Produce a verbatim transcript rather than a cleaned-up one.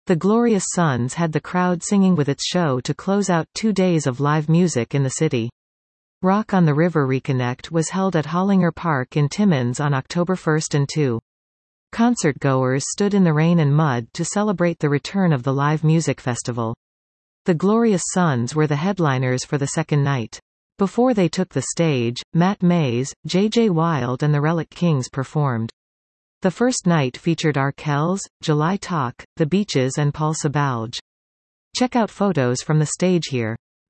The Glorious Sons had the crowd singing with its show to close out two days of live music in the city. Rock on the River Reconnect was held at Hollinger Park in Timmins on October first and second. Concertgoers stood in the rain and mud to celebrate the return of the live music festival. The Glorious Sons were the headliners for the second night. Before they took the stage, Matt Mays, J J Wild and the Relic Kings performed. The first night featured Arkells, July Talk, The Beaches and Paul Sabalge. Check out photos from the stage here.